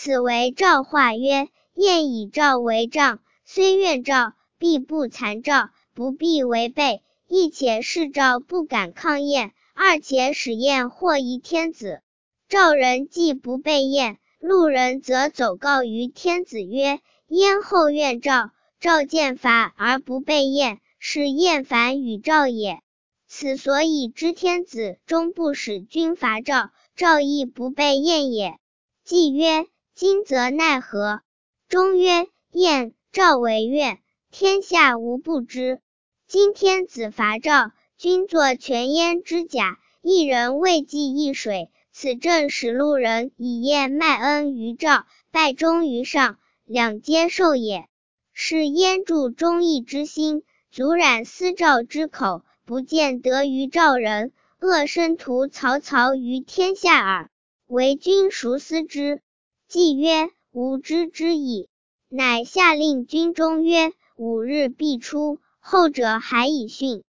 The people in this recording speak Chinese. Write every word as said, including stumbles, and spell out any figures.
此为诏化曰：燕以诏为杖，虽愿诏，必不残诏，不必违背。一且是诏不敢抗燕，二且使燕祸疑天子。赵人既不备燕，路人则走告于天子曰：燕后愿诏，赵见伐而不备燕，是燕反与赵也。此所以知天子终不使君伐赵，赵亦不备燕也。季曰：今则奈何？中曰：燕、赵为怨，天下无不知。今天子伐赵，君作全燕之甲，一人未济一水，此正使路人以燕卖恩于赵，拜忠于上，两皆受也。是燕助忠义之心，足染思赵之口，不见得于赵人，恶生屠曹操于天下耳。为君孰思之？季曰：吾知之矣。乃下令军中曰：五日必出，后者还以训。